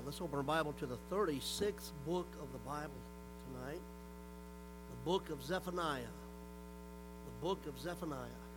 Let's open our Bible to the 36th book of the Bible tonight. The book of Zephaniah. The book of Zephaniah.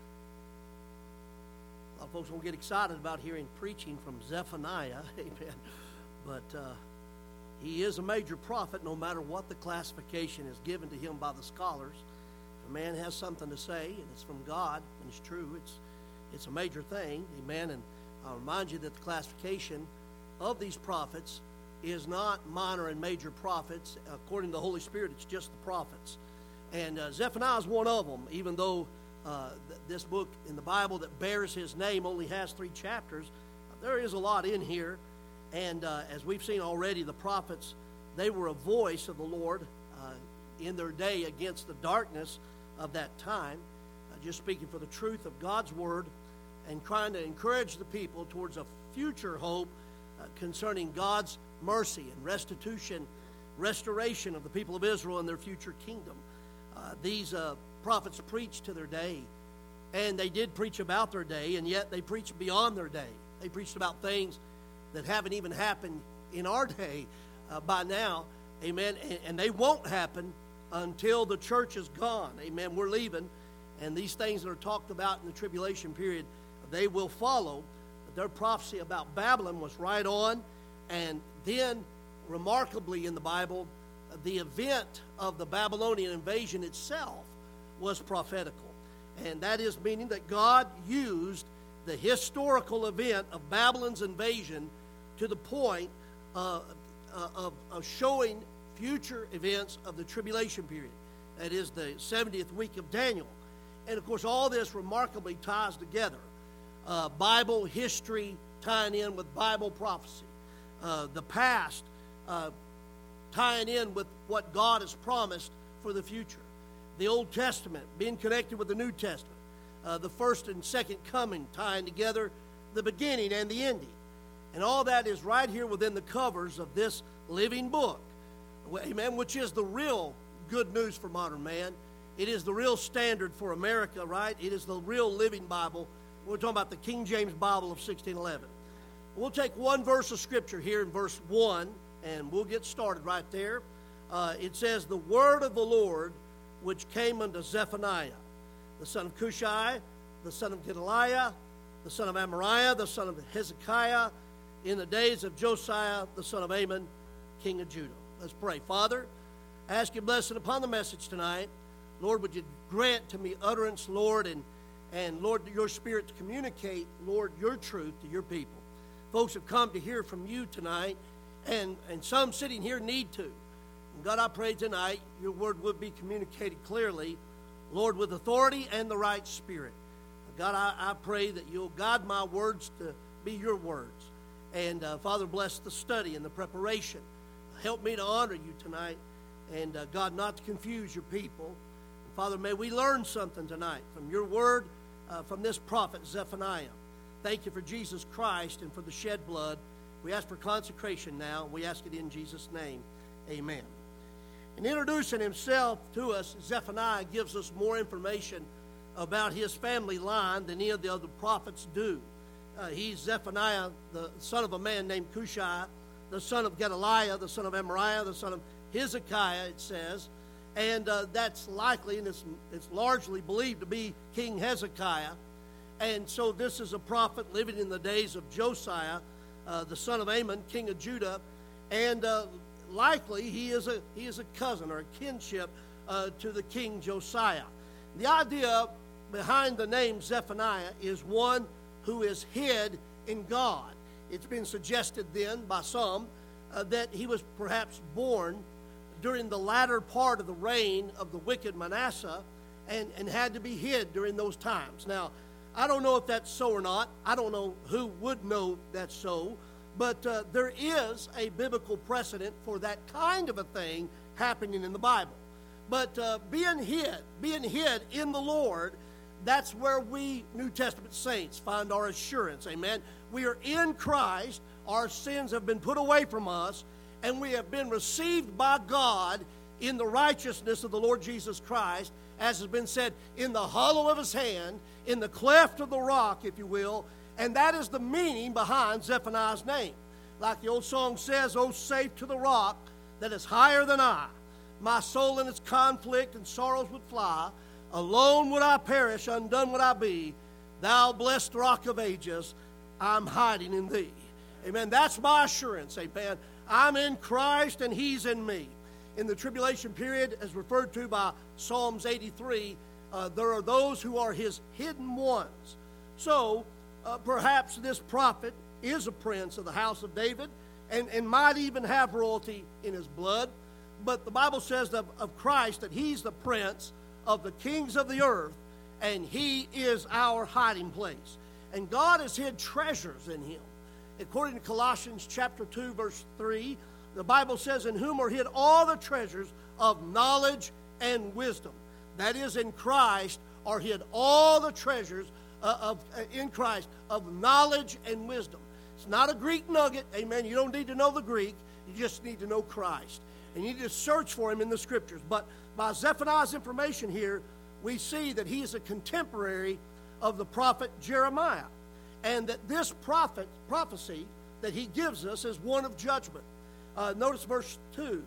A lot of folks won't get excited about hearing preaching from Zephaniah. Amen. But he is a major prophet no matter what the classification is given to him by the scholars. If a man has something to say and it's from God and it's true, it's a major thing. Amen. And I'll remind you that the classification of these prophets is not minor and major prophets. According to the Holy Spirit, it's just the prophets. And Zephaniah is one of them, even though this book in the Bible that bears his name only has 3 chapters. There is a lot in here. And as we've seen already, the prophets, they were a voice of the Lord in their day against the darkness of that time, just speaking for the truth of God's word and trying to encourage the people towards a future hope concerning God's mercy and restoration of the people of Israel and their future kingdom. These prophets preached to their day, and they did preach about their day, and yet they preached beyond their day. They preached about things that haven't even happened in our day by now, amen, and they won't happen until the church is gone, amen. We're leaving, and these things that are talked about in the tribulation period, they will follow. Their prophecy about Babylon was right on, and then, remarkably in the Bible, the event of the Babylonian invasion itself was prophetical. And that is meaning that God used the historical event of Babylon's invasion to the point of showing future events of the tribulation period. That is the 70th week of Daniel. And of course, all this remarkably ties together. Bible history tying in with Bible prophecy. The past tying in with what God has promised for the future. The Old Testament being connected with the New Testament. The first and second coming tying together the beginning and the ending. And all that is right here within the covers of this living book. Amen. Which is the real good news for modern man. It is the real standard for America, right? It is the real living Bible. We're talking about the King James Bible of 1611. We'll take one verse of Scripture here in verse 1, and we'll get started right there. It says, "The word of the Lord which came unto Zephaniah, the son of Cushai, the son of Gedaliah, the son of Amariah, the son of Hezekiah, in the days of Josiah, the son of Amon, king of Judah." Let's pray. Father, I ask your blessing upon the message tonight. Lord, would you grant to me utterance, Lord, and Lord, your Spirit to communicate, Lord, your truth to your people. Folks have come to hear from you tonight, and some sitting here need to. And God, I pray tonight your word would be communicated clearly, Lord, with authority and the right spirit. God, I pray that you'll guide my words to be your words. And Father, bless the study and the preparation. Help me to honor you tonight, and God, not to confuse your people. And Father, may we learn something tonight from your word, from this prophet Zephaniah. Thank you for Jesus Christ and for the shed blood. We ask for consecration now. We ask it in Jesus' name. Amen. In introducing himself to us, Zephaniah gives us more information about his family line than any of the other prophets do. He's Zephaniah, the son of a man named Cushai, the son of Gedaliah, the son of Amariah, the son of Hezekiah, it says. And that's likely, and it's largely believed to be King Hezekiah. And so this is a prophet living in the days of Josiah, the son of Amon, king of Judah. And likely he is a cousin or a kinship to the king Josiah. The idea behind the name Zephaniah is one who is hid in God. It's been suggested then by some that he was perhaps born during the latter part of the reign of the wicked Manasseh and had to be hid during those times. Now, I don't know if that's so or not. I don't know who would know that's so. But there is a biblical precedent for that kind of a thing happening in the Bible. But being hid in the Lord, that's where we New Testament saints find our assurance. Amen. We are in Christ. Our sins have been put away from us, and we have been received by God in the righteousness of the Lord Jesus Christ, as has been said, in the hollow of his hand, in the cleft of the rock, if you will. And that is the meaning behind Zephaniah's name. Like the old song says, "Oh, safe to the rock that is higher than I. My soul in its conflict and sorrows would fly. Alone would I perish, undone would I be. Thou blessed rock of ages, I'm hiding in thee." Amen. That's my assurance. Amen. I'm in Christ and he's in me. In the tribulation period, as referred to by Psalms 83, there are those who are his hidden ones. So, perhaps this prophet is a prince of the house of David and might even have royalty in his blood. But the Bible says of Christ that he's the prince of the kings of the earth, and he is our hiding place. And God has hid treasures in him. According to Colossians chapter 2, verse 3, the Bible says, "In whom are hid all the treasures of knowledge and wisdom." That is, in Christ are hid all the treasures in Christ of knowledge and wisdom. It's not a Greek nugget, amen. You don't need to know the Greek. You just need to know Christ. And you need to search for him in the Scriptures. But by Zephaniah's information here, we see that he is a contemporary of the prophet Jeremiah. And that this prophecy that he gives us is one of judgment. Notice verse 2,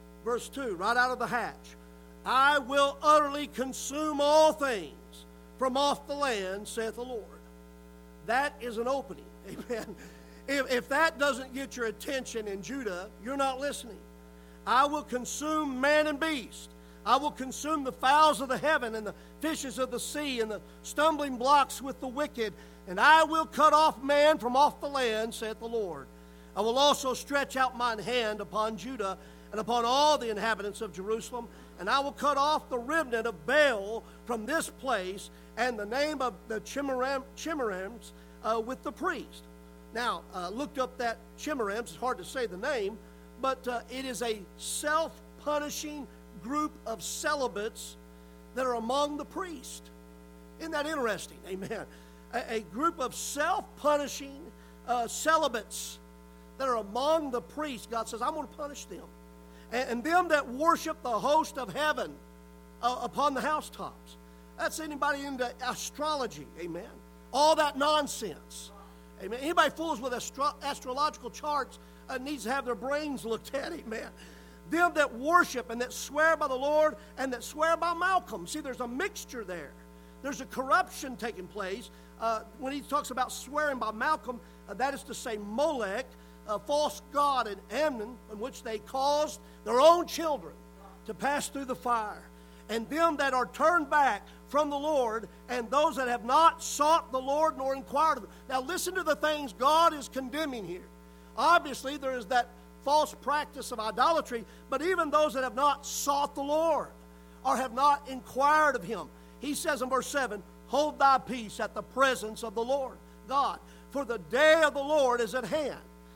right out of the hatch. "I will utterly consume all things from off the land, saith the Lord." That is an opening. Amen. If that doesn't get your attention in Judah, you're not listening. "I will consume man and beast. I will consume the fowls of the heaven and the fishes of the sea and the stumbling blocks with the wicked. And I will cut off man from off the land, saith the Lord. I will also stretch out mine hand upon Judah and upon all the inhabitants of Jerusalem. And I will cut off the remnant of Baal from this place, and the name of the Chimerims with the priest." Now, looked up that Chimerims. It's hard to say the name, but it is a self-punishing group of celibates that are among the priests. Isn't that interesting? Amen. A group of self-punishing celibates that are among the priests. God says, I'm going to punish them. And them that worship the host of heaven upon the housetops. That's anybody into astrology. Amen. All that nonsense. Amen. Anybody fools with astrological charts needs to have their brains looked at. Amen. Them that worship and that swear by the Lord and that swear by Malcolm. See, there's a mixture there. There's a corruption taking place. When he talks about swearing by Malcolm, that is to say Molech, a false god in Ammon, in which they caused their own children to pass through the fire. And them that are turned back from the Lord, and those that have not sought the Lord nor inquired of him. Now listen to the things God is condemning here. Obviously, there is that false practice of idolatry, but even those that have not sought the Lord or have not inquired of him. He says in verse 7, hold thy peace at the presence of the Lord God, for the day of the Lord is at hand.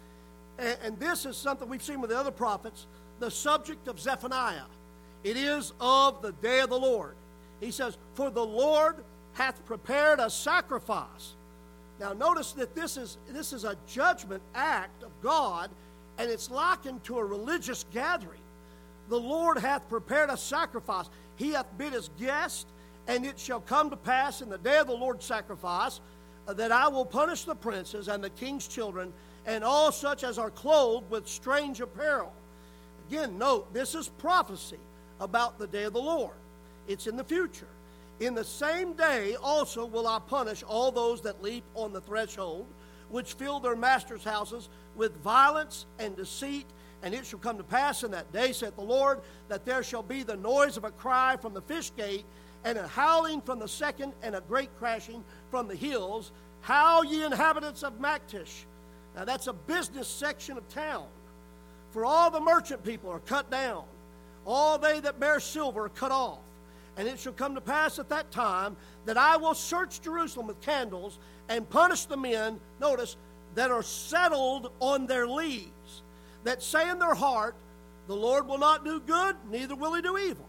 And this is something we've seen with the other prophets, the subject of Zephaniah. It is of the day of the Lord. He says, for the Lord hath prepared a sacrifice. Now notice that this is a judgment act of God, and it's likened to a religious gathering. The Lord hath prepared a sacrifice. He hath bid his guest, and it shall come to pass in the day of the Lord's sacrifice that I will punish the princes and the king's children and all such as are clothed with strange apparel. Again, note, this is prophecy about the day of the Lord. It's in the future. In the same day also will I punish all those that leap on the threshold, which fill their masters' houses with violence and deceit. And it shall come to pass in that day, saith the Lord, that there shall be the noise of a cry from the fish gate, and a howling from the second, and a great crashing from the hills. Howl, ye inhabitants of Maktish. Now that's a business section of town. For all the merchant people are cut down. All they that bear silver are cut off. And it shall come to pass at that time that I will search Jerusalem with candles and punish the men, notice, that are settled on their lees, that say in their heart, the Lord will not do good, neither will he do evil.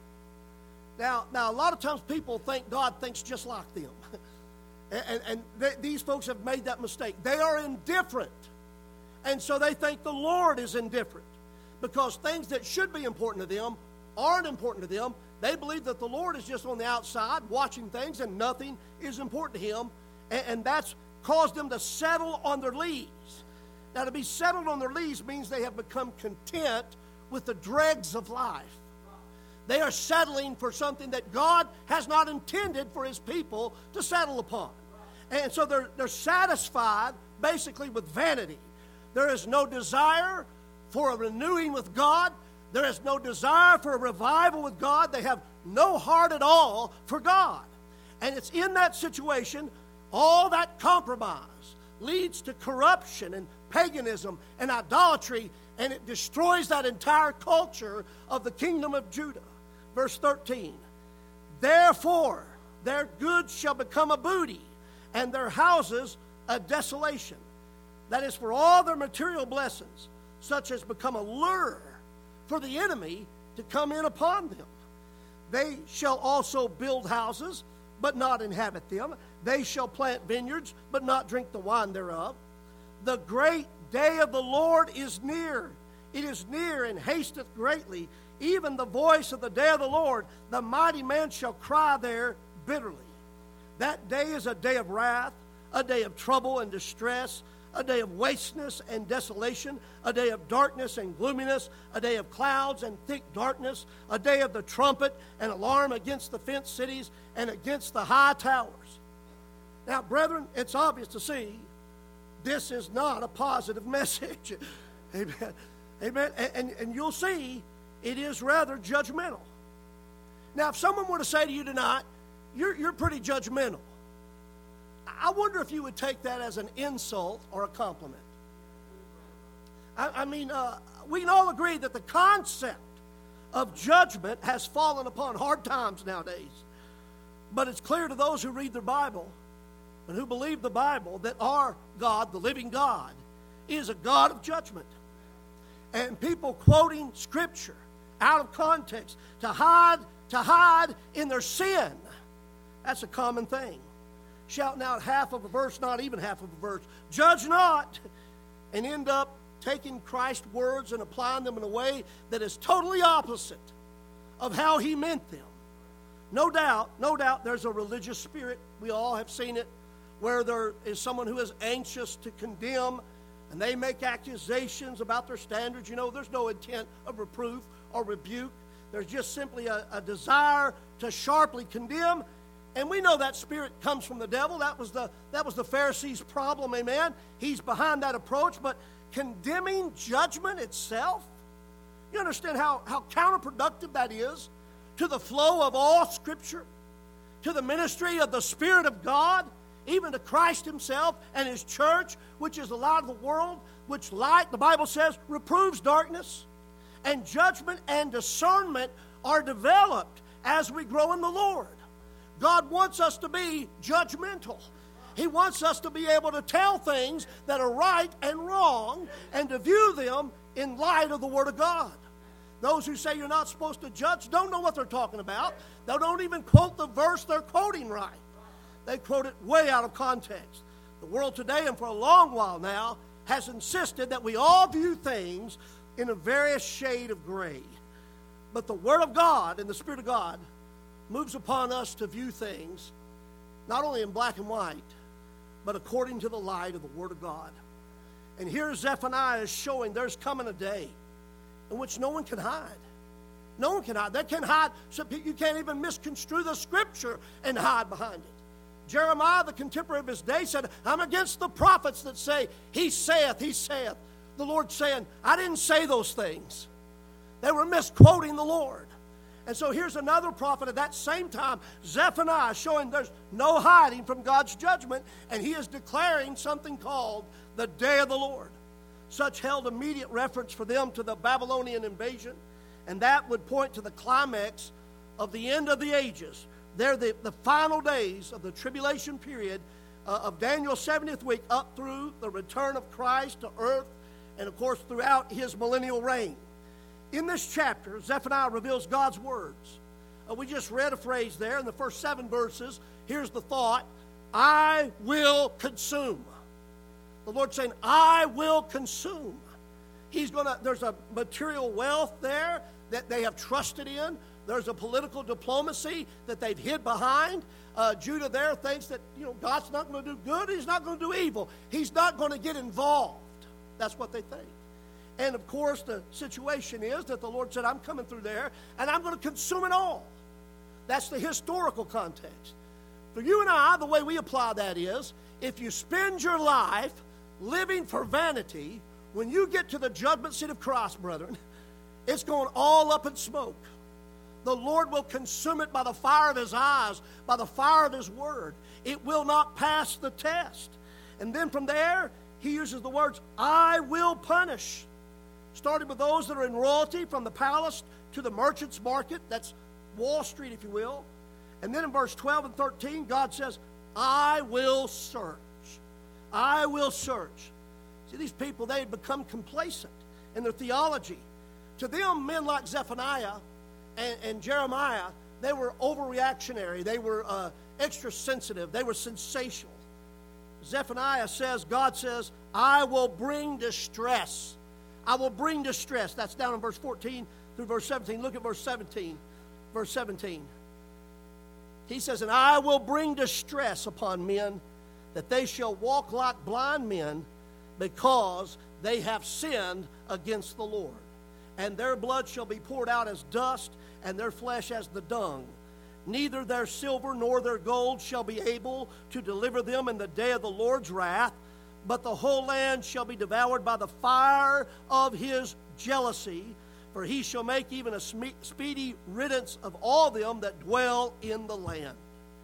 Now a lot of times people think God thinks just like them. These folks have made that mistake. They are indifferent. And so they think the Lord is indifferent because things that should be important to them aren't important to them. They believe that the Lord is just on the outside watching things and nothing is important to him. And that's caused them to settle on their lees. Now, to be settled on their lees means they have become content with the dregs of life. They are settling for something that God has not intended for his people to settle upon. And so they're satisfied basically with vanity. There is no desire for a renewing with God. There is no desire for a revival with God. They have no heart at all for God. And it's in that situation, all that compromise leads to corruption and paganism and idolatry, and it destroys that entire culture of the kingdom of Judah. Verse 13, therefore their goods shall become a booty, and their houses a desolation. That is, for all their material blessings, such as become a lure for the enemy to come in upon them. They shall also build houses, but not inhabit them. They shall plant vineyards, but not drink the wine thereof. The great day of the Lord is near. It is near and hasteth greatly. Even the voice of the day of the Lord, the mighty man shall cry there bitterly. That day is a day of wrath, a day of trouble and distress, a day of wasteness and desolation, a day of darkness and gloominess, a day of clouds and thick darkness, a day of the trumpet and alarm against the fenced cities and against the high towers. Now, brethren, it's obvious to see this is not a positive message. Amen. Amen. And you'll see it is rather judgmental. Now, if someone were to say to you tonight, you're pretty judgmental, I wonder if you would take that as an insult or a compliment. I mean, we can all agree that the concept of judgment has fallen upon hard times nowadays. But it's clear to those who read their Bible and who believe the Bible that our God, the living God, is a God of judgment. And people quoting Scripture out of context to hide in their sin, that's a common thing. Shouting out half of a verse, not even half of a verse, judge not, and end up taking Christ's words and applying them in a way that is totally opposite of how he meant them. No doubt there's a religious spirit, we all have seen it, where there is someone who is anxious to condemn, and they make accusations about their standards. You know, there's no intent of reproof or rebuke. There's just simply a desire to sharply condemn. And we know that spirit comes from the devil. That was the Pharisees' problem, amen? He's behind that approach. But condemning judgment itself, you understand how counterproductive that is to the flow of all Scripture, to the ministry of the Spirit of God, even to Christ himself and his church, which is the light of the world, which light, the Bible says, reproves darkness. And judgment and discernment are developed as we grow in the Lord. God wants us to be judgmental. He wants us to be able to tell things that are right and wrong and to view them in light of the Word of God. Those who say you're not supposed to judge don't know what they're talking about. They don't even quote the verse they're quoting right. They quote it way out of context. The world today, and for a long while now, has insisted that we all view things in a various shade of gray. But the Word of God and the Spirit of God moves upon us to view things not only in black and white, but according to the light of the Word of God. And here Zephaniah is showing there's coming a day in which no one can hide. No one can hide. They can hide. So you can't even misconstrue the Scripture and hide behind it. Jeremiah, the contemporary of his day, said, I'm against the prophets that say, he saith, he saith. The Lord saying, I didn't say those things. They were misquoting the Lord. And so here's another prophet at that same time, Zephaniah, showing there's no hiding from God's judgment, and he is declaring something called the day of the Lord. Such held immediate reference for them to the Babylonian invasion, and that would point to the climax of the end of the ages. They're the final days of the tribulation period of Daniel's 70th week up through the return of Christ to earth, and of course throughout his millennial reign. In this chapter, Zephaniah reveals God's words. We just read a phrase there in the first 7 verses. Here's the thought, I will consume. The Lord's saying, I will consume. There's a material wealth there that they have trusted in. There's a political diplomacy that they've hid behind. Judah there thinks that, God's not going to do good. He's not going to do evil. He's not going to get involved. That's what they think. And, of course, the situation is that the Lord said, I'm coming through there, and I'm going to consume it all. That's the historical context. For you and I, the way we apply that is, if you spend your life living for vanity, when you get to the judgment seat of Christ, brethren, it's going all up in smoke. The Lord will consume it by the fire of His eyes, by the fire of His word. It will not pass the test. And then from there, He uses the words, I will punish. Starting with those that are in royalty, from the palace to the merchant's market. That's Wall Street, if you will. And then in verse 12 and 13, God says, I will search. I will search. See, these people, they had become complacent in their theology. To them, men like Zephaniah and Jeremiah, they were overreactionary. They were extra sensitive. They were sensational. Zephaniah says, God says, I will bring distress. I will bring distress. That's down in verse 14 through verse 17. Look at verse 17. Verse 17. He says, and I will bring distress upon men, that they shall walk like blind men, because they have sinned against the Lord. And their blood shall be poured out as dust, and their flesh as the dung. Neither their silver nor their gold shall be able to deliver them in the day of the Lord's wrath, but the whole land shall be devoured by the fire of His jealousy, for He shall make even a speedy riddance of all them that dwell in the land.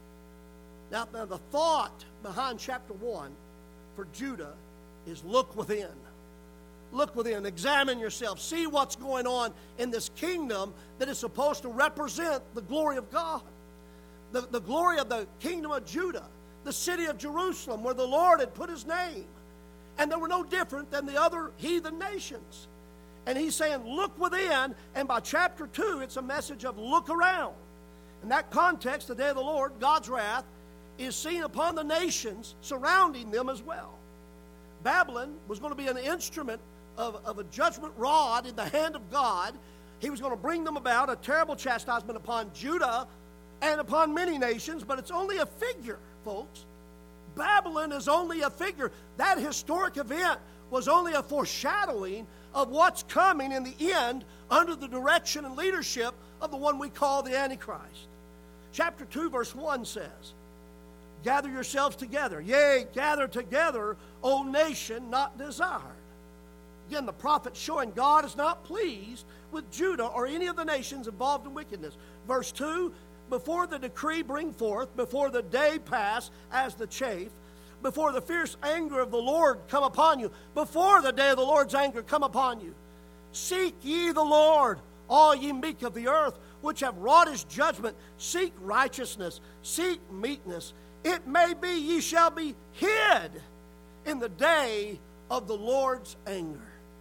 Now the thought behind chapter 1 for Judah is look within. Look within. Examine yourself. See what's going on in this kingdom that is supposed to represent the glory of God. The glory of the kingdom of Judah. The city of Jerusalem, where the Lord had put His name. And they were no different than the other heathen nations. And He's saying, look within. And by chapter 2, it's a message of look around. In that context, the day of the Lord, God's wrath, is seen upon the nations surrounding them as well. Babylon was going to be an instrument of a judgment rod in the hand of God. He was going to bring them about a terrible chastisement upon Judah and upon many nations, but it's only a figure, folks. Babylon is only a figure. That historic event was only a foreshadowing of what's coming in the end under the direction and leadership of the one we call the Antichrist. Chapter 2, verse 1 says, gather yourselves together. Yea, gather together, O nation not desired. Again, the prophet showing God is not pleased with Judah or any of the nations involved in wickedness. Verse 2, before the decree bring forth, before the day pass as the chaff, before the fierce anger of the Lord come upon you, before the day of the Lord's anger come upon you. Seek ye the Lord, all ye meek of the earth, which have wrought His judgment. Seek righteousness, seek meekness. It may be ye shall be hid in the day of the Lord's anger.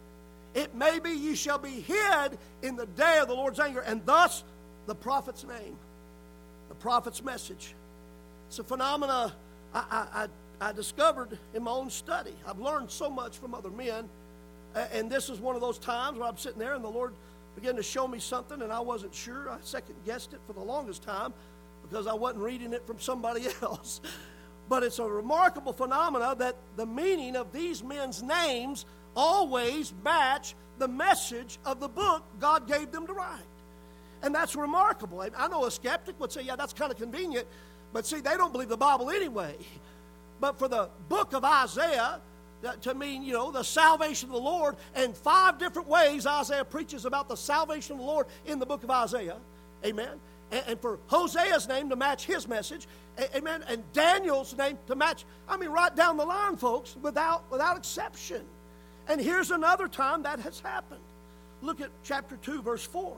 It may be ye shall be hid in the day of the Lord's anger. And thus, the prophet's name, the prophet's message. It's a phenomena I discovered in my own study. I've learned so much from other men. And this is one of those times where I'm sitting there and the Lord began to show me something and I wasn't sure. I second-guessed it for the longest time because I wasn't reading it from somebody else. But it's a remarkable phenomena that the meaning of these men's names always match the message of the book God gave them to write. And that's remarkable. I know a skeptic would say, yeah, that's kind of convenient. But see, they don't believe the Bible anyway. But for the book of Isaiah to mean, the salvation of the Lord, and 5 different ways Isaiah preaches about the salvation of the Lord in the book of Isaiah. Amen. And for Hosea's name to match his message. Amen. And Daniel's name to match, right down the line, folks, without exception. And here's another time that has happened. Look at chapter 2, verse 4.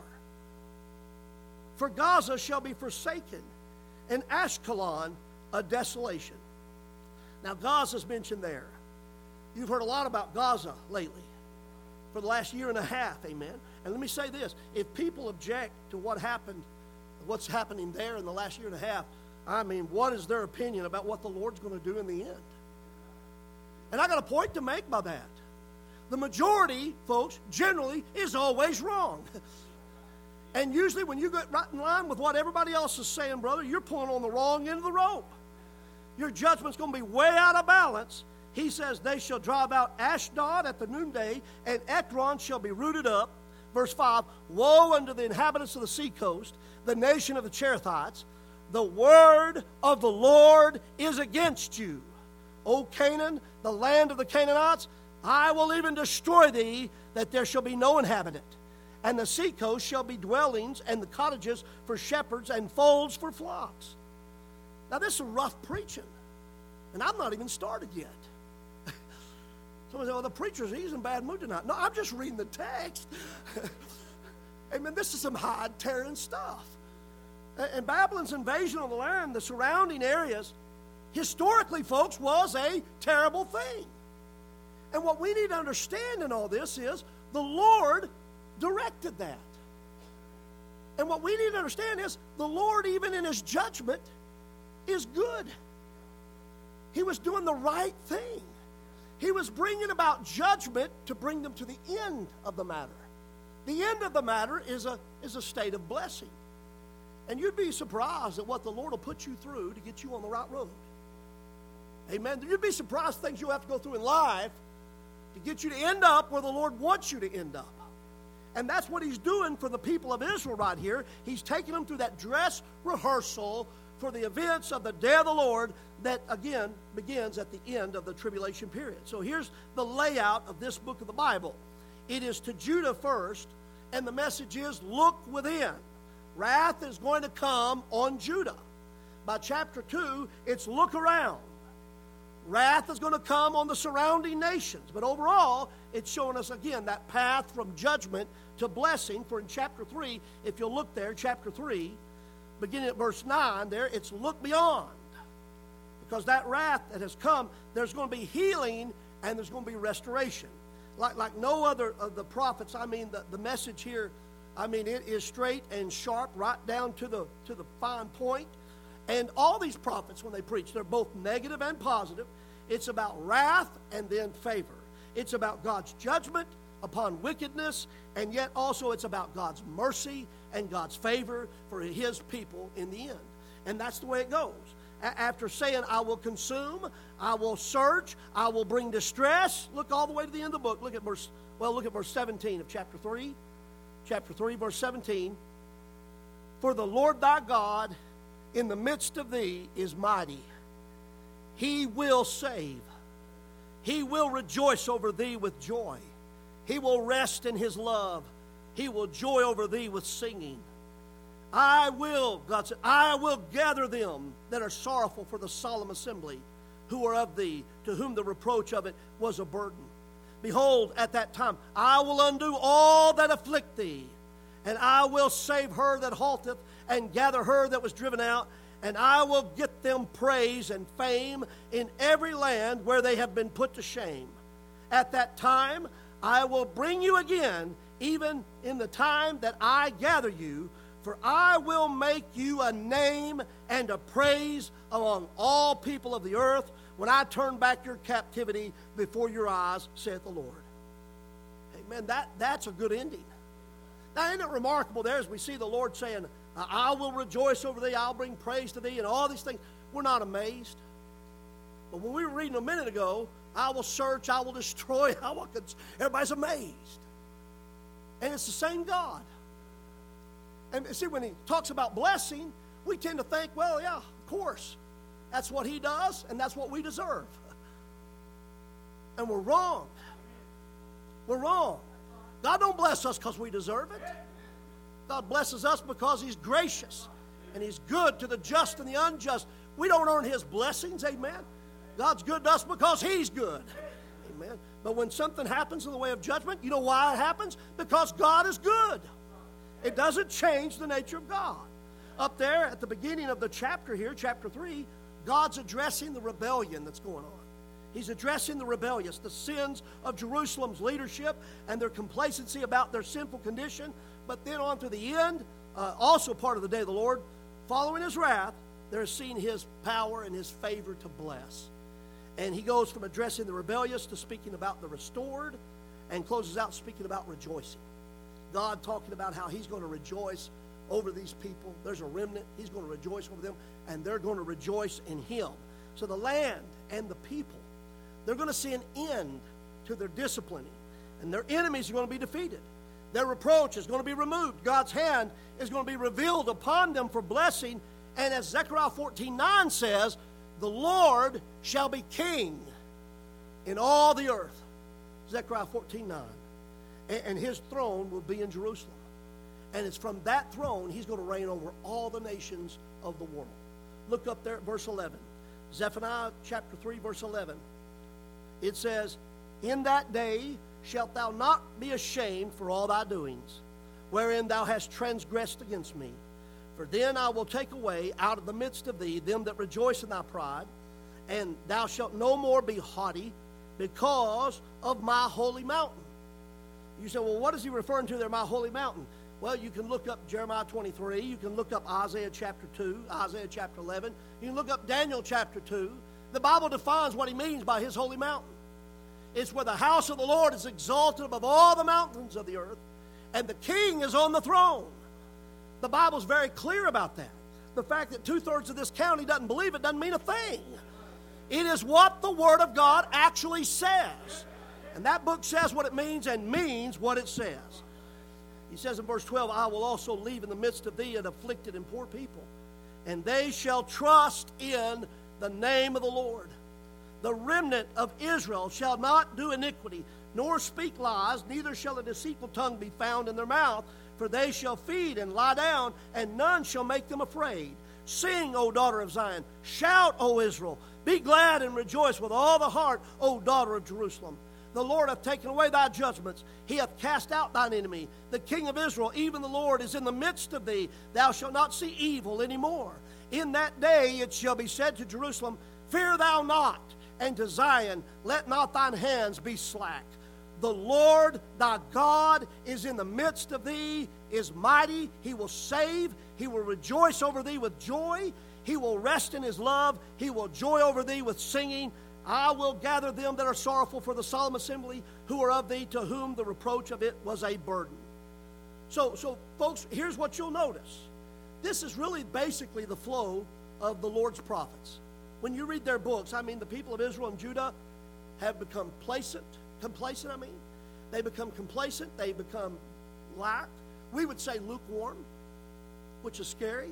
For Gaza shall be forsaken, and Ashkelon a desolation. Now, Gaza's mentioned there. You've heard a lot about Gaza lately for the last year and a half, amen? And let me say this. If people object to what's happening there in the last year and a half, what is their opinion about what the Lord's going to do in the end? And I got a point to make by that. The majority, folks, generally is always wrong. And usually when you get right in line with what everybody else is saying, brother, you're pulling on the wrong end of the rope. Your judgment's going to be way out of balance He says, they shall drive out Ashdod at the noonday, and Ekron shall be rooted up. Verse 5, woe unto the inhabitants of the seacoast, the nation of the Cherethites. The word of the Lord is against you. O Canaan, the land of the Canaanites, I will even destroy thee, that there shall be no inhabitant. And the seacoast shall be dwellings, and the cottages for shepherds, and folds for flocks. Now this is rough preaching, and I'm not even started yet. Somebody say, well, the preacher's, he's in bad mood tonight. No, I'm just reading the text. Amen. This is some hide-tearing stuff. And Babylon's invasion of the land, the surrounding areas, historically, folks, was a terrible thing. And what we need to understand in all this is the Lord directed that. And what we need to understand is the Lord, even in his judgment, is good. He was doing the right thing. He was bringing about judgment to bring them to the end of the matter. The end of the matter is a state of blessing. And you'd be surprised at what the Lord will put you through to get you on the right road. Amen. You'd be surprised at things you'll have to go through in life to get you to end up where the Lord wants you to end up. And that's what he's doing for the people of Israel right here. He's taking them through that dress rehearsal for the events of the day of the Lord that, again, begins at the end of the tribulation period. So here's the layout of this book of the Bible. It is to Judah first, and the message is, look within. Wrath is going to come on Judah. By chapter 2, it's look around. Wrath is going to come on the surrounding nations. But overall, it's showing us, again, that path from judgment to blessing. For in chapter 3, if you'll look there, chapter 3, beginning at verse 9 there, it's look beyond. Because that wrath that has come, there's going to be healing and there's going to be restoration. Like no other of the prophets, I mean, the message here, I mean, it is straight and sharp, right down to the fine point. And all these prophets, when they preach, they're both negative and positive. It's about wrath and then favor. It's about God's judgment upon wickedness, and yet also it's about God's mercy and God's favor for his people in the end. And that's the way it goes. After saying, I will consume, I will search, I will bring distress, look all the way to the end of the book. Look at verse 17 of chapter 3. Chapter 3, verse 17. For the Lord thy God in the midst of thee is mighty. He will save. He will rejoice over thee with joy. He will rest in his love. He will joy over thee with singing. God said, I will gather them that are sorrowful for the solemn assembly, who are of thee, to whom the reproach of it was a burden. Behold, at that time, I will undo all that afflict thee, and I will save her that halteth, and gather her that was driven out, and I will get them praise and fame in every land where they have been put to shame. At that time, I will bring you again, even in the time that I gather you, for I will make you a name and a praise among all people of the earth when I turn back your captivity before your eyes, saith the Lord. Amen. That's a good ending. Now, isn't it remarkable there as we see the Lord saying, I will rejoice over thee, I'll bring praise to thee, and all these things. We're not amazed. But when we were reading a minute ago, I will search, I will destroy, everybody's amazed. And it's the same God. And see, when he talks about blessing, we tend to think, well, yeah, of course. That's what he does, and that's what we deserve. And we're wrong. We're wrong. God don't bless us because we deserve it. God blesses us because he's gracious, and he's good to the just and the unjust. We don't earn his blessings, amen. God's good to us because he's good, amen. But when something happens in the way of judgment, you know why it happens? Because God is good. It doesn't change the nature of God. Up there at the beginning of the chapter here, chapter 3, God's addressing the rebellion that's going on. He's addressing the rebellious, the sins of Jerusalem's leadership and their complacency about their sinful condition. But then on to the end, also part of the day of the Lord, following his wrath, they're seeing his power and his favor to bless. And he goes from addressing the rebellious to speaking about the restored, and closes out speaking about rejoicing. God talking about how he's going to rejoice over these people. There's a remnant. He's going to rejoice over them, and they're going to rejoice in him. So the land and the people, They're going to see an end to their disciplining, and their enemies are going to be defeated. Their reproach is going to be removed. God's hand is going to be revealed upon them for blessing. And as Zechariah 14:9 says, the Lord shall be king in all the earth. Zechariah 14:9. And his throne will be in Jerusalem. And it's from that throne he's going to reign over all the nations of the world. Look up there at verse 11. Zephaniah chapter 3, verse 11. It says, in that day shalt thou not be ashamed for all thy doings, wherein thou hast transgressed against me. For then I will take away out of the midst of thee them that rejoice in thy pride, and thou shalt no more be haughty because of my holy mountain. You say, well, what is he referring to there, my holy mountain? Well, you can look up Jeremiah 23. You can look up Isaiah chapter 2, Isaiah chapter 11. You can look up Daniel chapter 2. The Bible defines what he means by his holy mountain. It's where the house of the Lord is exalted above all the mountains of the earth, and the king is on the throne. The Bible's very clear about that. The fact that 2/3 of this county doesn't believe it doesn't mean a thing. It is what the Word of God actually says. And that book says what it means and means what it says. He says in verse 12, I will also leave in the midst of thee an afflicted and poor people, and they shall trust in the name of the Lord. The remnant of Israel shall not do iniquity, nor speak lies, neither shall a deceitful tongue be found in their mouth, for they shall feed and lie down, and none shall make them afraid. Sing, O daughter of Zion. Shout, O Israel. Be glad and rejoice with all the heart, O daughter of Jerusalem. The Lord hath taken away thy judgments. He hath cast out thine enemy. The King of Israel, even the Lord, is in the midst of thee. Thou shalt not see evil any more. In that day it shall be said to Jerusalem, fear thou not, and to Zion, let not thine hands be slack. The Lord thy God is in the midst of thee, is mighty. He will save. He will rejoice over thee with joy. He will rest in his love. He will joy over thee with singing. I will gather them that are sorrowful for the solemn assembly, who are of thee, to whom the reproach of it was a burden. So folks, here's what you'll notice. This is really basically the flow of the Lord's prophets. When you read their books, the people of Israel and Judah have become complacent. They become complacent. They become we would say lukewarm, which is scary.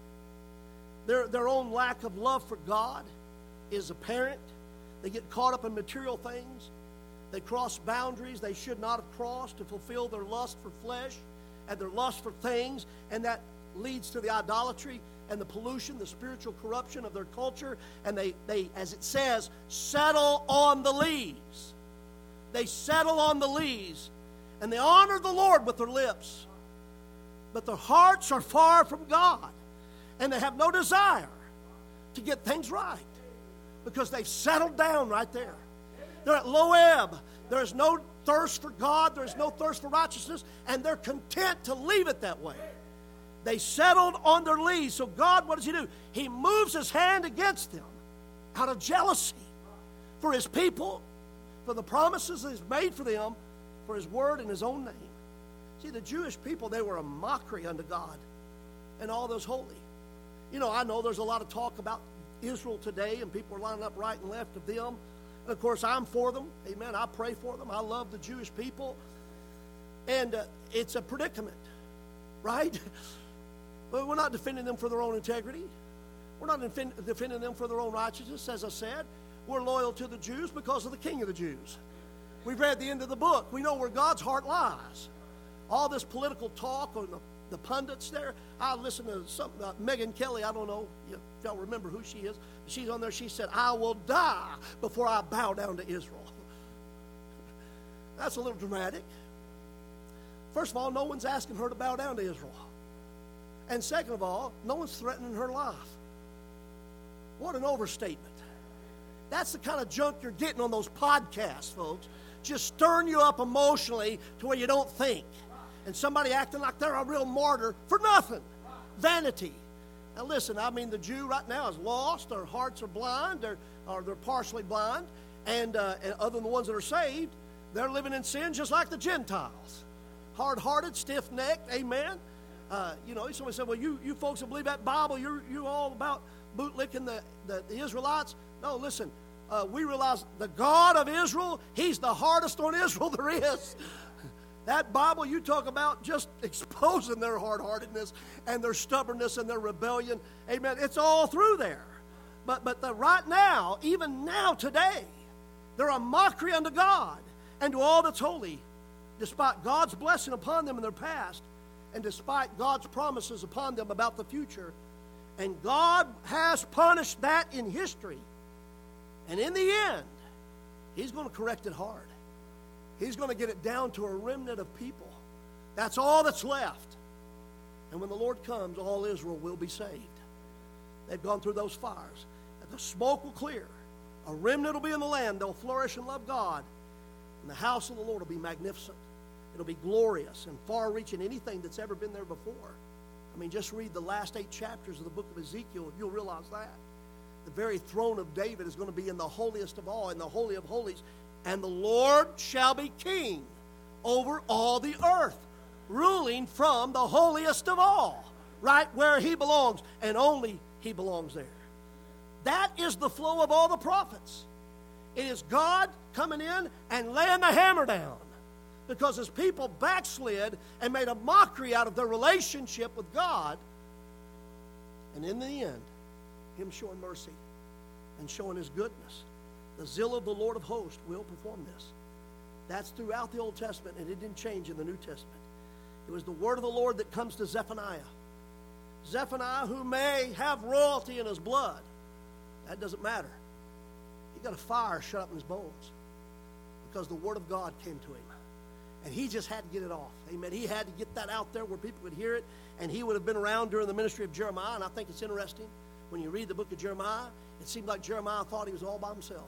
Their own lack of love for God is apparent. They get caught up in material things. They cross boundaries they should not have crossed to fulfill their lust for flesh and their lust for things, and that leads to the idolatry and the pollution, the spiritual corruption of their culture, and they, as it says, settle on the lees. They settle on the lees, and they honor the Lord with their lips, but their hearts are far from God, and they have no desire to get things right because they've settled down right there. They're at low ebb. There's no thirst for God. There's no thirst for righteousness, and they're content to leave it that way. They settled on their lees. So God, what does he do? He moves his hand against them out of jealousy for his people, for the promises he's made for them, for his word and his own name. See, the Jewish people, they were a mockery unto God and all those holy. I know there's a lot of talk about Israel today, and people are lining up right and left of them. And of course, I'm for them. Amen. I pray for them. I love the Jewish people. And it's a predicament, right? But we're not defending them for their own integrity. We're not defending them for their own righteousness. As I said, we're loyal to the Jews because of the King of the Jews. We've read the end of the book. We know where God's heart lies. All this political talk on the pundits there. I listened to something about Megyn Kelly. I don't know if y'all remember who she is. She's on there. She said, I will die before I bow down to Israel. That's a little dramatic. First of all, no one's asking her to bow down to Israel. And second of all, no one's threatening her life. What an overstatement. That's the kind of junk you're getting on those podcasts, folks. Just stirring you up emotionally to where you don't think. And somebody acting like they're a real martyr for nothing. Vanity. Now listen, the Jew right now is lost. Their hearts are blind. They're partially blind. And other than the ones that are saved, they're living in sin just like the Gentiles. Hard-hearted, stiff-necked, amen. Somebody said, well, you folks that believe that Bible, you're all about bootlicking the Israelites. No, listen, we realize the God of Israel, He's the hardest on Israel there is. That Bible you talk about just exposing their hard-heartedness and their stubbornness and their rebellion. Amen. It's all through there. But right now, even now today, they're a mockery unto God and to all that's holy, despite God's blessing upon them in their past and despite God's promises upon them about the future. And God has punished that in history. And in the end, He's going to correct it hard. He's going to get it down to a remnant of people. That's all that's left. And when the Lord comes, all Israel will be saved. They've gone through those fires. And the smoke will clear. A remnant will be in the land. They'll flourish and love God. And the house of the Lord will be magnificent. It'll be glorious and far-reaching anything that's ever been there before. I mean, just read the last 8 chapters of the book of Ezekiel. You'll realize that. The very throne of David is going to be in the holiest of all, in the Holy of Holies. And the Lord shall be king over all the earth, ruling from the holiest of all, right where He belongs, and only He belongs there. That is the flow of all the prophets. It is God coming in and laying the hammer down because His people backslid and made a mockery out of their relationship with God. And in the end, Him showing mercy and showing His goodness. The zeal of the Lord of hosts will perform this. That's throughout the Old Testament, and it didn't change in the New Testament. It was the word of the Lord that comes to Zephaniah. Zephaniah, who may have royalty in his blood, that doesn't matter. He got a fire shut up in his bones because the word of God came to him. And he just had to get it off. Amen. He had to get that out there where people could hear it, and he would have been around during the ministry of Jeremiah, and I think it's interesting. When you read the book of Jeremiah, it seemed like Jeremiah thought he was all by himself.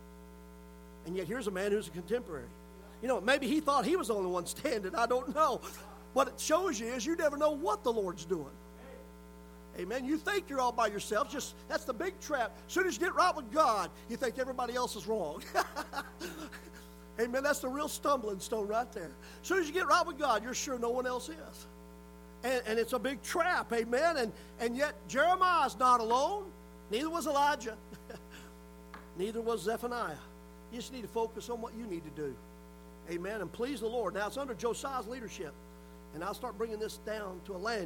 And yet here's a man who's a contemporary. You know, maybe he thought he was the only one standing. I don't know. What it shows you is you never know what the Lord's doing. Amen. You think you're all by yourself. That's the big trap. As soon as you get right with God, you think everybody else is wrong. Amen. That's the real stumbling stone right there. As soon as you get right with God, you're sure no one else is. And it's a big trap. Amen. And yet Jeremiah's not alone. Neither was Elijah. Neither was Zephaniah. You just need to focus on what you need to do. Amen. And please the Lord. Now, it's under Josiah's leadership. And I'll start bringing this down to a landing.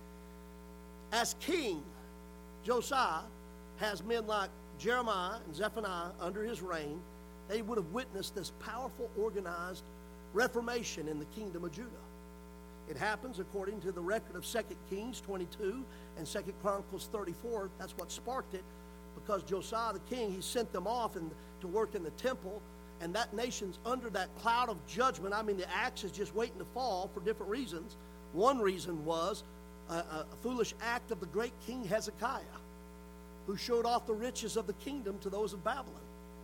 As king, Josiah has men like Jeremiah and Zephaniah under his reign. They would have witnessed this powerful, organized reformation in the kingdom of Judah. It happens according to the record of 2 Kings 22 and 2 Chronicles 34. That's what sparked it. Because Josiah the king, he sent them off to work in the temple, and that nation's under that cloud of judgment. I mean, the axe is just waiting to fall for different reasons. One reason was a foolish act of the great King Hezekiah, who showed off the riches of the kingdom to those of Babylon,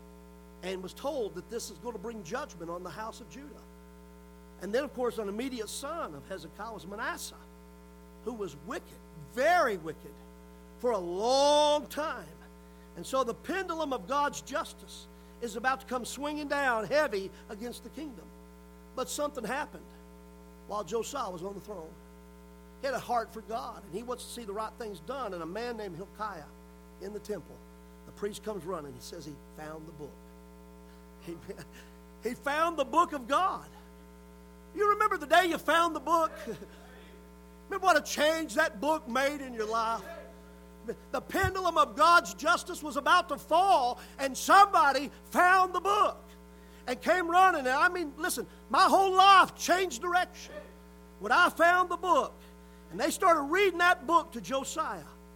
and was told that this is going to bring judgment on the house of Judah. And then, of course, an immediate son of Hezekiah was Manasseh, who was wicked, very wicked, for a long time. And so the pendulum of God's justice is about to come swinging down heavy against the kingdom. But something happened while Josiah was on the throne. He had a heart for God, and he wants to see the right things done. And a man named Hilkiah in the temple, the priest comes running. He says he found the book. Amen. He found the book of God. You remember the day you found the book? Remember what a change that book made in your life? The pendulum of God's justice was about to fall, and somebody found the book and came running. And I mean, listen, my whole life changed direction when I found the book. And they started reading that book to Josiah.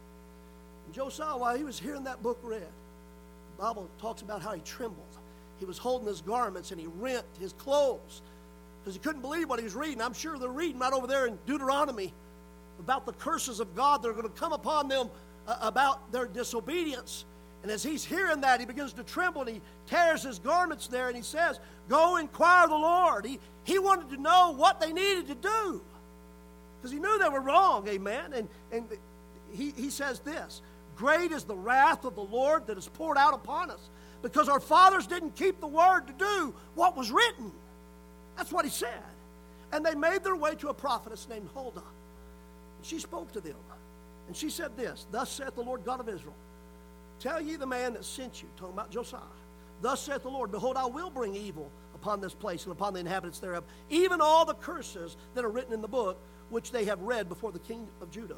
And Josiah, while he was hearing that book read, the Bible talks about how he trembled. He was holding his garments and he rent his clothes because he couldn't believe what he was reading. I'm sure they're reading right over there in Deuteronomy about the curses of God that are going to come upon them about their disobedience. And as he's hearing that, he begins to tremble, and he tears his garments there, and he says, "Go inquire of the Lord." He wanted to know what they needed to do because he knew they were wrong, amen. And he says this, "Great is the wrath of the Lord that is poured out upon us because our fathers didn't keep the word to do what was written." That's what he said. And they made their way to a prophetess named Huldah. And she spoke to them. And she said this, "Thus saith the Lord God of Israel, Tell ye the man that sent you, talking about Josiah, thus saith the Lord, behold, I will bring evil upon this place and upon the inhabitants thereof, even all the curses that are written in the book, which they have read before the king of Judah,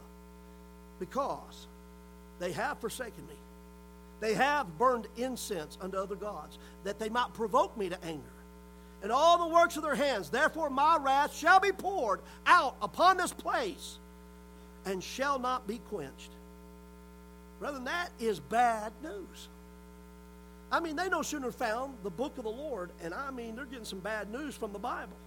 because they have forsaken me. They have burned incense unto other gods, that they might provoke me to anger. And all the works of their hands, therefore my wrath shall be poured out upon this place, and shall not be quenched. Brethren, that is bad news. I mean, they no sooner found the book of the Lord, and I mean, they're getting some bad news from the Bible.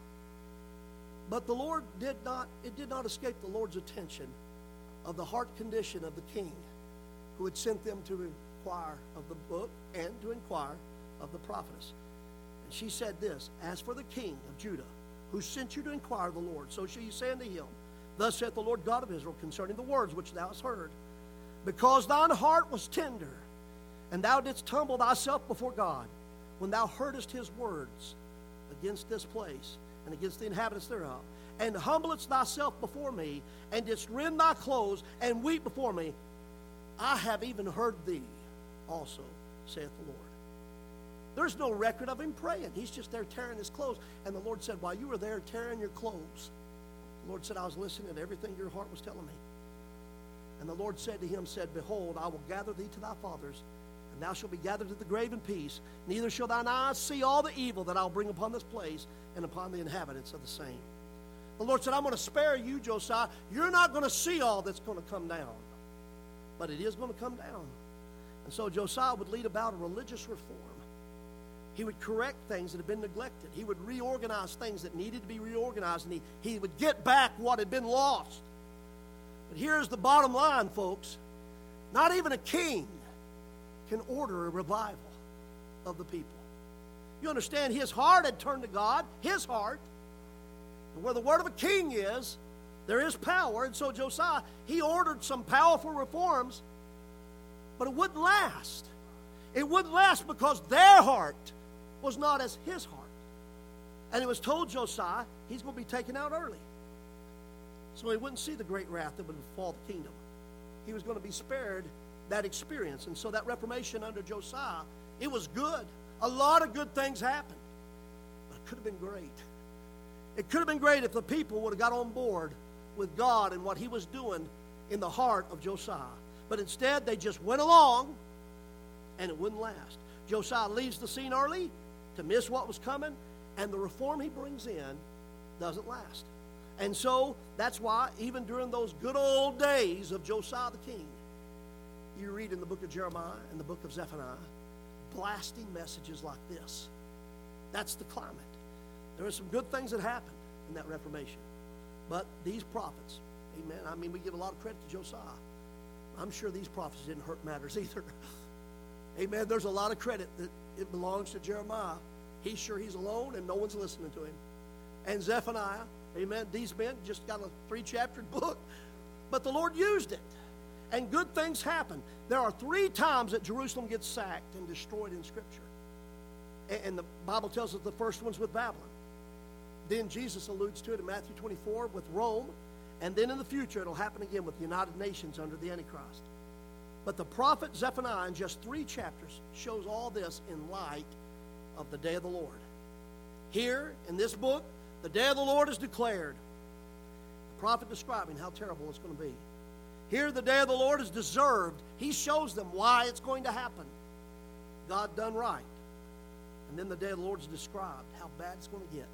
But the Lord did not escape the Lord's attention of the heart condition of the king, who had sent them to inquire of the book and to inquire of the prophetess. And she said this, as for the king of Judah, who sent you to inquire of the Lord, so shall you say unto him, thus saith the Lord God of Israel concerning the words which thou hast heard, because thine heart was tender, and thou didst humble thyself before God, when thou heardest his words against this place and against the inhabitants thereof, and humblest thyself before me, and didst rend thy clothes and weep before me, I have even heard thee also, saith the Lord. There's no record of him praying. He's just there tearing his clothes. And the Lord said, while you were there tearing your clothes, the Lord said, I was listening to everything your heart was telling me. And the Lord said to him, behold, I will gather thee to thy fathers, and thou shalt be gathered to the grave in peace. Neither shall thine eyes see all the evil that I'll bring upon this place and upon the inhabitants of the same. The Lord said, I'm going to spare you, Josiah. You're not going to see all that's going to come down, but it is going to come down. And so Josiah would lead about a religious reform. He would correct things that had been neglected. He would reorganize things that needed to be reorganized, and he would get back what had been lost. But here's the bottom line, folks. Not even a king can order a revival of the people. You understand, his heart had turned to God, his heart. And where the word of a king is, there is power. And so Josiah, he ordered some powerful reforms, but it wouldn't last. It wouldn't last because their heart was not as his heart. And it was told Josiah he's going to be taken out early, so he wouldn't see the great wrath that would befall the kingdom. He was going to be spared that experience. And so that reformation under Josiah, it was good. A lot of good things happened. But it could have been great. It could have been great if the people would have got on board with God and what he was doing in the heart of Josiah. But instead, they just went along, and it wouldn't last. Josiah leaves the scene early to miss what was coming, and the reform he brings in doesn't last. And so that's why even during those good old days of Josiah the king, you read in the book of Jeremiah and the book of Zephaniah blasting messages like this. That's the climate. There are some good things that happened in that Reformation. But these prophets, amen, I mean, we give a lot of credit to Josiah. I'm sure these prophets didn't hurt matters either. Amen, there's a lot of credit that it belongs to Jeremiah. He's sure he's alone and no one's listening to him. And Zephaniah, amen, these men just got a 3-chapter book, but the Lord used it. And good things happen. There are 3 times that Jerusalem gets sacked and destroyed in Scripture. And the Bible tells us the first one's with Babylon. Then Jesus alludes to it in Matthew 24 with Rome. And then in the future it'll happen again with the United Nations under the Antichrist. But the prophet Zephaniah in just 3 chapters shows all this in light of the day of the Lord. Here in this book, the day of the Lord is declared. The prophet describing how terrible it's going to be. Here the day of the Lord is deserved. He shows them why it's going to happen. God done right. And then the day of the Lord is described, how bad it's going to get.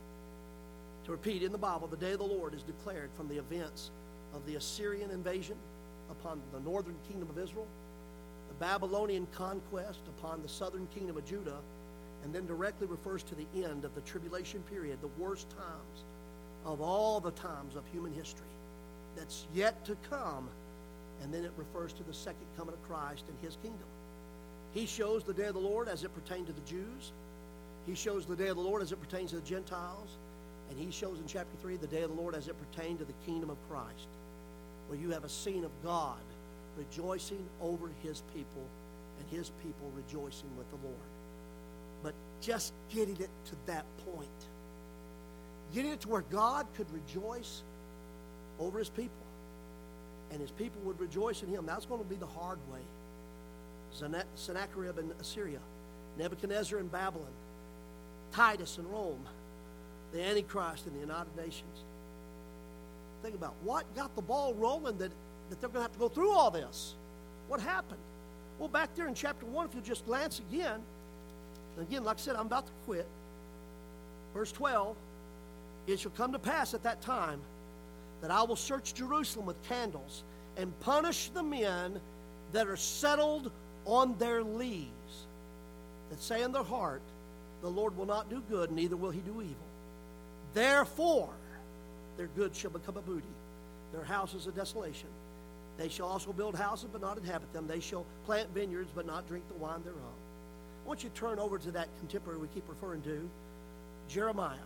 To repeat, in the Bible, the day of the Lord is declared from the events of the Assyrian invasion upon the northern kingdom of Israel, the Babylonian conquest upon the southern kingdom of Judah, and then directly refers to the end of the tribulation period, the worst times of all the times of human history that's yet to come. And then it refers to the second coming of Christ and his kingdom. He shows the day of the Lord as it pertained to the Jews. He shows the day of the Lord as it pertains to the Gentiles. And he shows in chapter 3 the day of the Lord as it pertained to the kingdom of Christ, where you have a scene of God rejoicing over his people and his people rejoicing with the Lord. But just getting it to that point, getting it to where God could rejoice over his people and his people would rejoice in him, that's going to be the hard way. Sennacherib in Assyria, Nebuchadnezzar in Babylon, Titus in Rome, the Antichrist in the United Nations. Think about what got the ball rolling that they're going to have to go through all this. What happened? Well, back there in chapter 1, if you just glance again, like I said, I'm about to quit. Verse 12, it shall come to pass at that time that I will search Jerusalem with candles and punish the men that are settled on their lees, that say in their heart, the Lord will not do good, neither will he do evil. Therefore, their goods shall become a booty, their houses a desolation. They shall also build houses, but not inhabit them. They shall plant vineyards, but not drink the wine thereof. I want you to turn over to that contemporary we keep referring to, Jeremiah.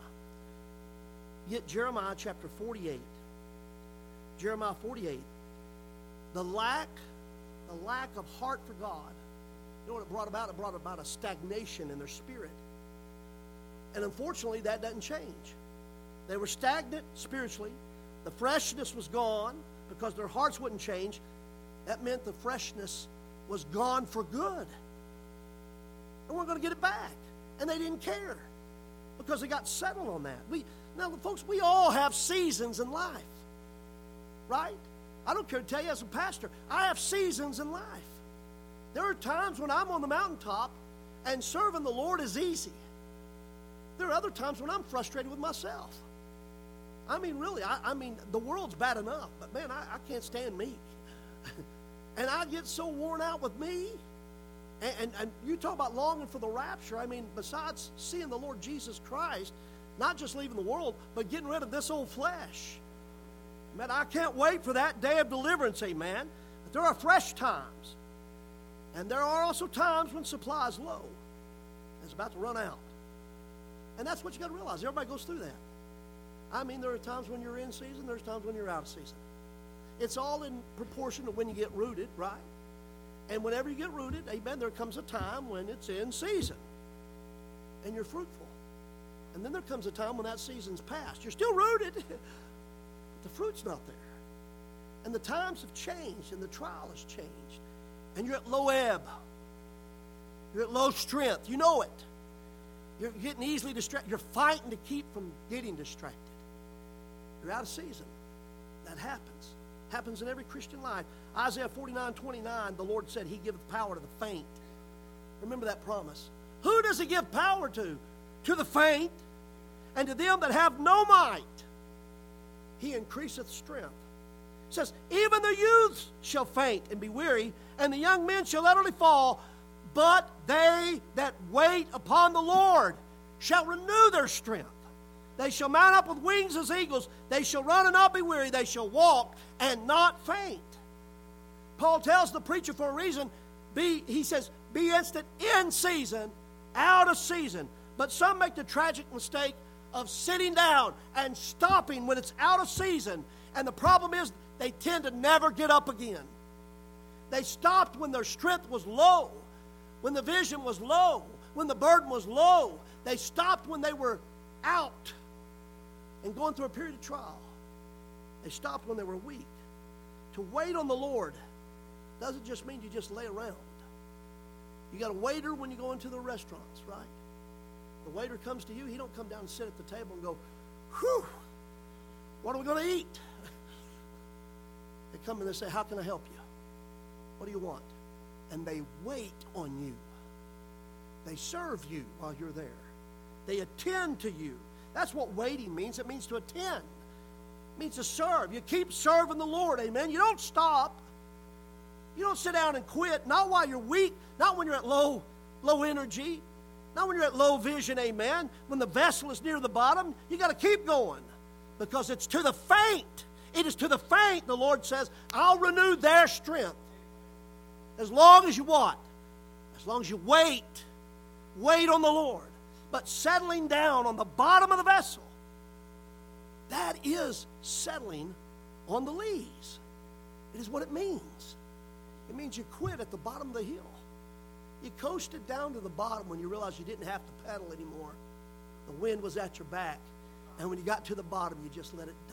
Get Jeremiah chapter 48. Jeremiah 48. The lack of heart for God. You know what it brought about? It brought about a stagnation in their spirit. And unfortunately, that doesn't change. They were stagnant spiritually. The freshness was gone because their hearts wouldn't change. That meant the freshness was gone for good. And we're going to get it back. And they didn't care because they got settled on that. Now, folks, we all have seasons in life, right? I don't care to tell you as a pastor, I have seasons in life. There are times when I'm on the mountaintop and serving the Lord is easy. There are other times when I'm frustrated with myself. I mean, really, I mean, the world's bad enough, but man, I can't stand me. And I get so worn out with me. And you talk about longing for the rapture. I mean, besides seeing the Lord Jesus Christ, not just leaving the world, but getting rid of this old flesh. Man, I can't wait for that day of deliverance, amen. But there are fresh times. And there are also times when supply is low. It's about to run out. And that's what you got to realize. Everybody goes through that. I mean, there are times when you're in season, there's times when you're out of season. It's all in proportion to when you get rooted, right? And whenever you get rooted, amen, there comes a time when it's in season. And you're fruitful. And then there comes a time when that season's past. You're still rooted, but the fruit's not there. And the times have changed, and the trial has changed. And you're at low ebb. You're at low strength. You know it. You're getting easily distracted. You're fighting to keep from getting distracted. You're out of season. That happens. Happens in every Christian life. Isaiah 49:29, the Lord said he giveth power to the faint. Remember that promise. Who does he give power to? To the faint, and to them that have no might. He increaseth strength. It says, even the youths shall faint and be weary, and the young men shall utterly fall, but they that wait upon the Lord shall renew their strength. They shall mount up with wings as eagles. They shall run and not be weary. They shall walk and not faint. Paul tells the preacher for a reason, he says, be instant in season, out of season. But some make the tragic mistake of sitting down and stopping when it's out of season. And the problem is they tend to never get up again. They stopped when their strength was low, when the vision was low, when the burden was low. They stopped when they were out and going through a period of trial. They stopped when they were weak. To wait on the Lord doesn't just mean you just lay around. You got a waiter when you go into the restaurants, right? The waiter comes to you, he don't come down and sit at the table and go, whew, what are we going to eat? They come and they say, how can I help you? What do you want? And they wait on you. They serve you while you're there. They attend to you. That's what waiting means. It means to attend. It means to serve. You keep serving the Lord, amen. You don't stop. You don't sit down and quit, not while you're weak, not when you're at low energy, not when you're at low vision, amen. When the vessel is near the bottom, you got to keep going because it's to the faint. It is to the faint, the Lord says, I'll renew their strength. As long as you what? As long as you wait. Wait on the Lord. But settling down on the bottom of the vessel, that is settling on the lees. It is what it means. It means you quit at the bottom of the hill. You coasted down to the bottom when you realized you didn't have to pedal anymore. The wind was at your back. And when you got to the bottom, you just let it die.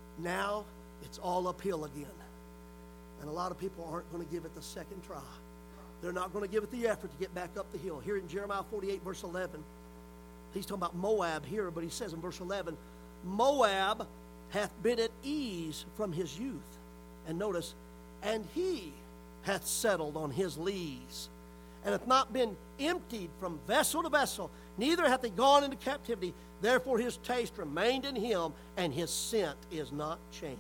Now, it's all uphill again. And a lot of people aren't going to give it the second try. They're not going to give it the effort to get back up the hill. Here in Jeremiah 48, verse 11, he's talking about Moab here, but he says in verse 11, Moab hath been at ease from his youth. And notice, and he hath settled on his lees, and hath not been emptied from vessel to vessel, neither hath he gone into captivity. Therefore his taste remained in him, and his scent is not changed.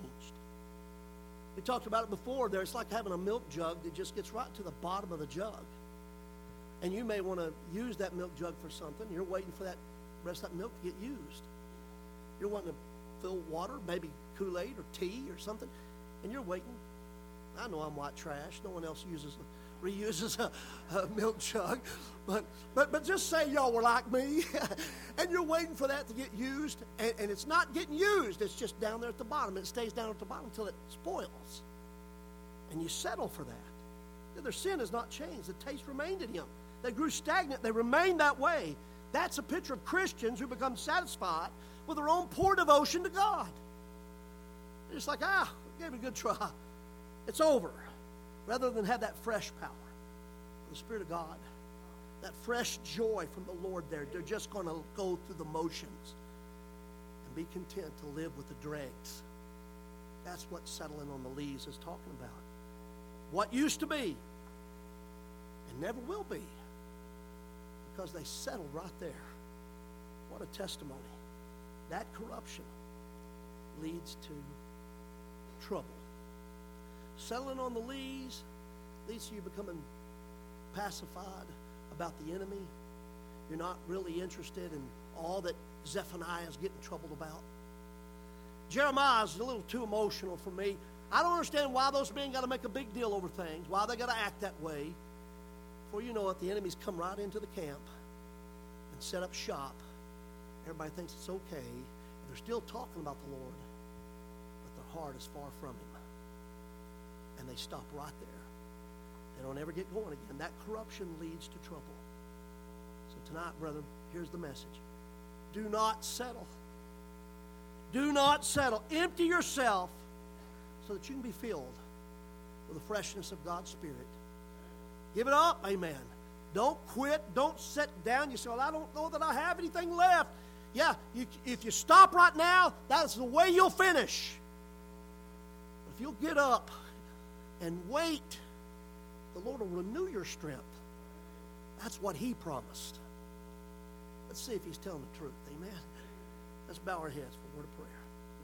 We talked about it before. It's like having a milk jug that just gets right to the bottom of the jug. And you may want to use that milk jug for something. You're waiting for that rest of that milk to get used. You're wanting to fill water, maybe Kool-Aid or tea or something, and you're waiting. I know I'm white trash. No one else reuses a milk jug. But just say y'all were like me, and you're waiting for that to get used, and it's not getting used. It's just down there at the bottom. It stays down at the bottom until it spoils. And you settle for that. Their sin has not changed. The taste remained in him. They grew stagnant. They remained that way. That's a picture of Christians who become satisfied with their own poor devotion to God. They're just like, gave it a good try. It's over. Rather than have that fresh power, the Spirit of God, that fresh joy from the Lord there, they're just going to go through the motions and be content to live with the dregs. That's what settling on the lees is talking about. What used to be and never will be, because they settled right there. What a testimony. That corruption leads to trouble. Settling on the lees leads to you becoming pacified about the enemy. You're not really interested in all that Zephaniah is getting troubled about. Jeremiah is a little too emotional for me. I don't understand why those men got to make a big deal over things, why they got to act that way. Before you know it, the enemy's come right into the camp and set up shop. Everybody thinks it's okay. They're still talking about the Lord, but their heart is far from him. And they stop right there. They don't ever get going again. That corruption leads to trouble. So tonight, brethren, here's the message. Do not settle. Do not settle. Empty yourself so that you can be filled with the freshness of God's Spirit. Give it up. Amen. Don't quit. Don't sit down. You say, well, I don't know that I have anything left. Yeah, if you stop right now, that's the way you'll finish. But if you'll get up and wait, the Lord will renew your strength. That's what he promised. Let's see if he's telling the truth. Amen. Let's bow our heads for a word of prayer.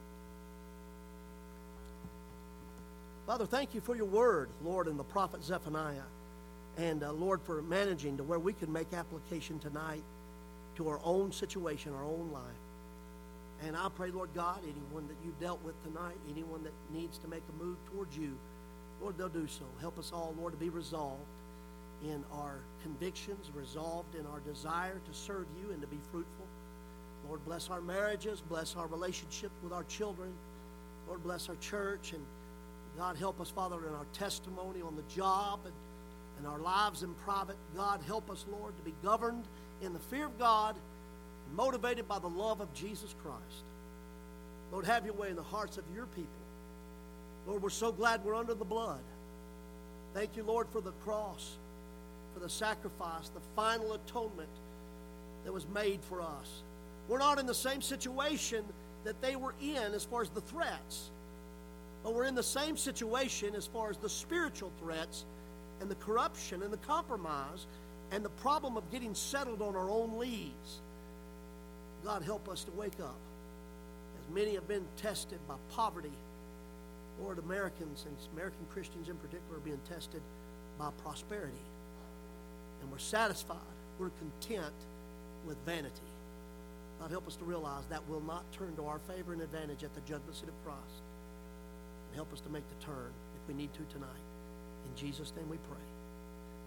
Father, thank you for your word, Lord, and the prophet Zephaniah. And, Lord, for managing to where we can make application tonight to our own situation, our own life. And I pray, Lord God, anyone that you've dealt with tonight, anyone that needs to make a move towards you, Lord, they'll do so. Help us all, Lord, to be resolved in our convictions, resolved in our desire to serve you and to be fruitful. Lord, bless our marriages, bless our relationships with our children. Lord, bless our church. And God, help us, Father, in our testimony on the job and our lives in private. God, help us, Lord, to be governed in the fear of God and motivated by the love of Jesus Christ. Lord, have your way in the hearts of your people. Lord, we're so glad we're under the blood. Thank you, Lord, for the cross, for the sacrifice, the final atonement that was made for us. We're not in the same situation that they were in as far as the threats, but we're in the same situation as far as the spiritual threats and the corruption and the compromise and the problem of getting settled on our own lees. God, help us to wake up. As many have been tested by poverty, Lord, Americans and American Christians in particular are being tested by prosperity. And we're satisfied. We're content with vanity. God, help us to realize that will not turn to our favor and advantage at the judgment seat of Christ. And help us to make the turn if we need to tonight. In Jesus' name we pray.